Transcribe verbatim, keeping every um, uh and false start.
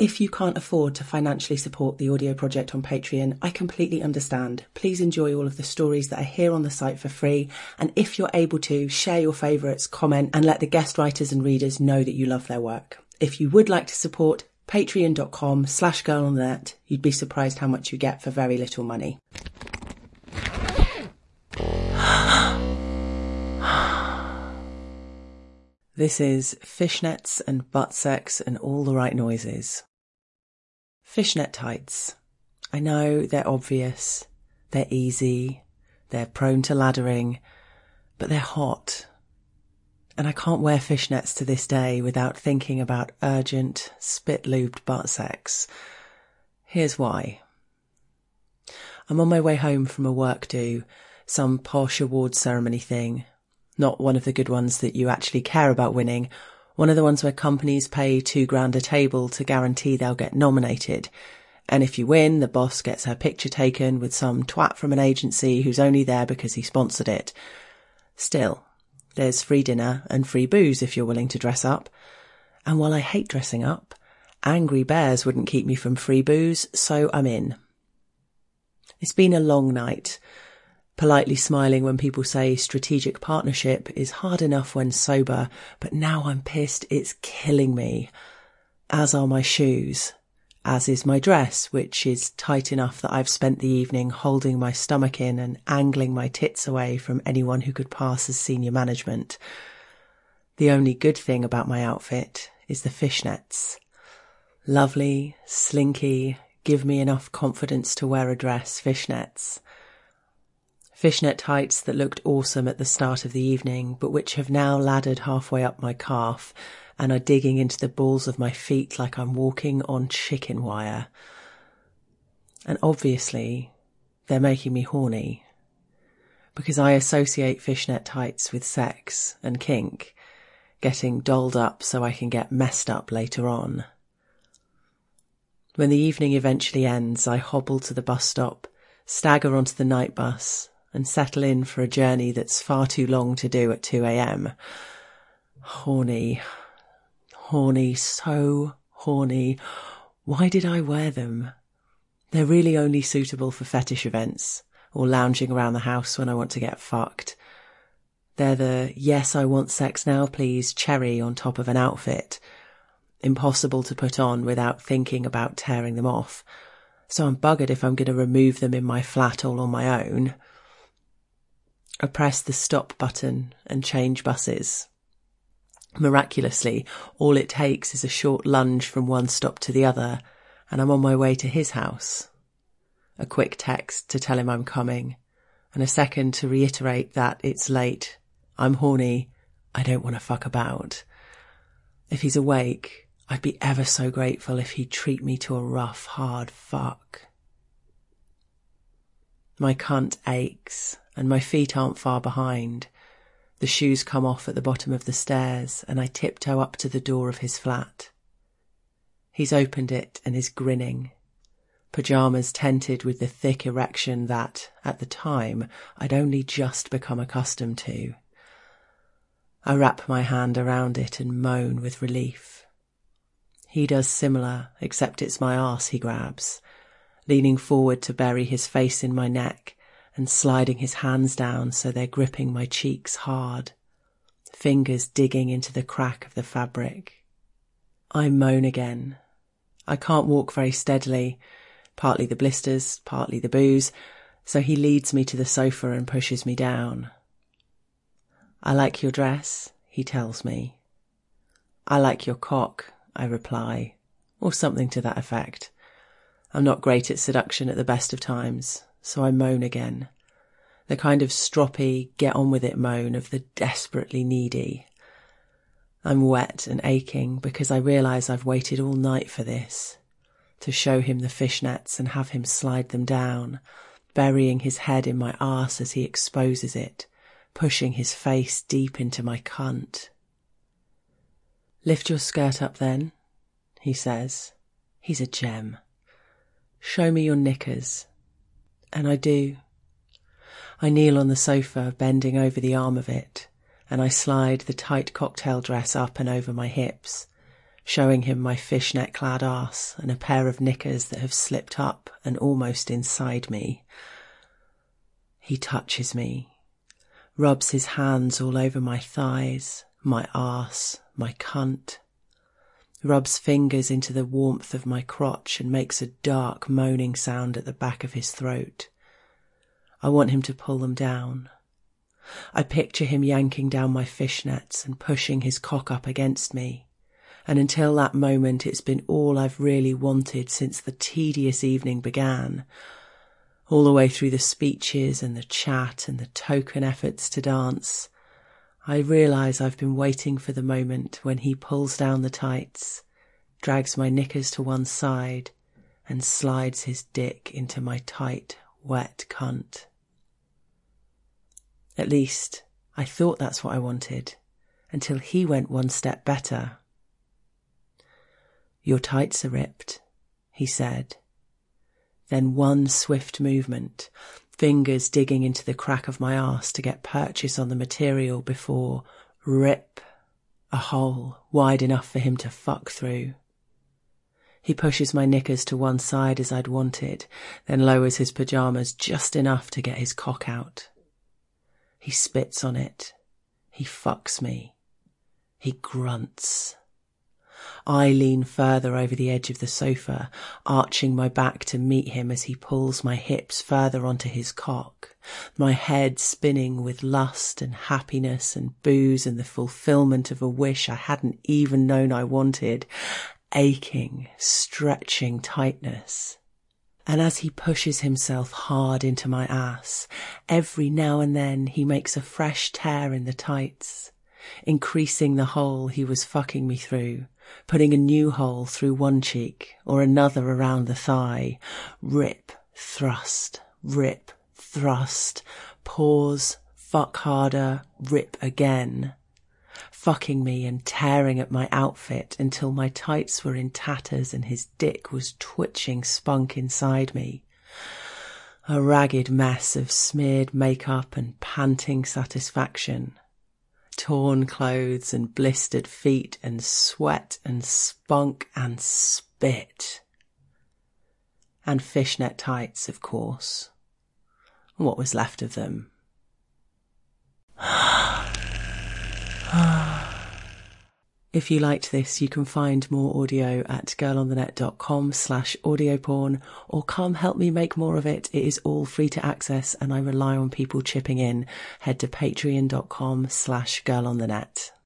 If you can't afford to financially support the audio project on Patreon, I completely understand. Please enjoy all of the stories that are here on the site for free. And if you're able to, share your favourites, comment, and let the guest writers and readers know that you love their work. If you would like to support, patreon.com slash girl on the net. You'd be surprised how much you get for very little money. This is fishnets and butt sex and all the right noises. Fishnet tights. I know they're obvious, they're easy, they're prone to laddering, but they're hot. And I can't wear fishnets to this day without thinking about urgent, spit-lubed butt sex. Here's why. I'm on my way home from a work do, some posh awards ceremony thing. Not one of the good ones that you actually care about winning, one of the ones where companies pay two grand a table to guarantee they'll get nominated. And if you win, the boss gets her picture taken with some twat from an agency who's only there because he sponsored it. Still, there's free dinner and free booze if you're willing to dress up. And while I hate dressing up, Angry Bears wouldn't keep me from free booze, so I'm in. It's been a long night. Politely smiling when people say strategic partnership is hard enough when sober, but now I'm pissed it's killing me. As are my shoes. As is my dress, which is tight enough that I've spent the evening holding my stomach in and angling my tits away from anyone who could pass as senior management. The only good thing about my outfit is the fishnets. Lovely, slinky, give me enough confidence to wear a dress fishnets. Fishnet tights that looked awesome at the start of the evening, but which have now laddered halfway up my calf and are digging into the balls of my feet like I'm walking on chicken wire. And obviously, they're making me horny, because I associate fishnet tights with sex and kink, getting dolled up so I can get messed up later on. When the evening eventually ends, I hobble to the bus stop, stagger onto the night bus, and settle in for a journey that's far too long to do at two a.m. Horny. Horny, so horny. Why did I wear them? They're really only suitable for fetish events, or lounging around the house when I want to get fucked. They're the, yes, I want sex now, please, cherry on top of an outfit. Impossible to put on without thinking about tearing them off. So I'm buggered if I'm going to remove them in my flat all on my own. I press the stop button and change buses. Miraculously, all it takes is a short lunge from one stop to the other, and I'm on my way to his house. A quick text to tell him I'm coming, and a second to reiterate that it's late, I'm horny, I don't want to fuck about. If he's awake, I'd be ever so grateful if he'd treat me to a rough, hard fuck. My cunt aches, and my feet aren't far behind. The shoes come off at the bottom of the stairs, and I tiptoe up to the door of his flat. He's opened it and is grinning. Pyjamas tented with the thick erection that, at the time, I'd only just become accustomed to. I wrap my hand around it and moan with relief. He does similar, except it's my arse he grabs, leaning forward to bury his face in my neck and sliding his hands down so they're gripping my cheeks hard, fingers digging into the crack of the fabric. I moan again. I can't walk very steadily, partly the blisters, partly the booze, so he leads me to the sofa and pushes me down. I like your dress, he tells me. I like your cock, I reply, or something to that effect. I'm not great at seduction at the best of times, so I moan again. The kind of stroppy, get-on-with-it moan of the desperately needy. I'm wet and aching because I realise I've waited all night for this, to show him the fishnets and have him slide them down, burying his head in my arse as he exposes it, pushing his face deep into my cunt. Lift your skirt up then, he says. He's a gem. Show me your knickers. And I do. I kneel on the sofa, bending over the arm of it, and I slide the tight cocktail dress up and over my hips, showing him my fishnet-clad arse and a pair of knickers that have slipped up and almost inside me. He touches me, rubs his hands all over my thighs, my arse, my cunt, rubs fingers into the warmth of my crotch and makes a dark moaning sound at the back of his throat. I want him to pull them down. I picture him yanking down my fishnets and pushing his cock up against me, and until that moment it's been all I've really wanted since the tedious evening began, all the way through the speeches and the chat and the token efforts to dance. I realise I've been waiting for the moment when he pulls down the tights, drags my knickers to one side and slides his dick into my tight, wet cunt. At least, I thought that's what I wanted, until he went one step better. "Your tights are ripped," he said. Then one swift movement, fingers digging into the crack of my arse to get purchase on the material before, rip, a hole wide enough for him to fuck through. He pushes my knickers to one side as I'd wanted, then lowers his pyjamas just enough to get his cock out. He spits on it. He fucks me. He grunts. I lean further over the edge of the sofa, arching my back to meet him as he pulls my hips further onto his cock, my head spinning with lust and happiness and booze and the fulfillment of a wish I hadn't even known I wanted, aching, stretching tightness. And as he pushes himself hard into my ass, every now and then he makes a fresh tear in the tights, increasing the hole he was fucking me through, putting a new hole through one cheek or another around the thigh. Rip, thrust, rip, thrust, pause, fuck harder, rip again. Fucking me and tearing at my outfit until my tights were in tatters and his dick was twitching spunk inside me. A ragged mess of smeared makeup and panting satisfaction. Torn clothes and blistered feet and sweat and spunk and spit. And fishnet tights, of course. What was left of them. If you liked this, you can find more audio at girlonthenet.com slash audio porn, or come help me make more of it. It is all free to access and I rely on people chipping in. Head to patreon.com slash girlonthenet.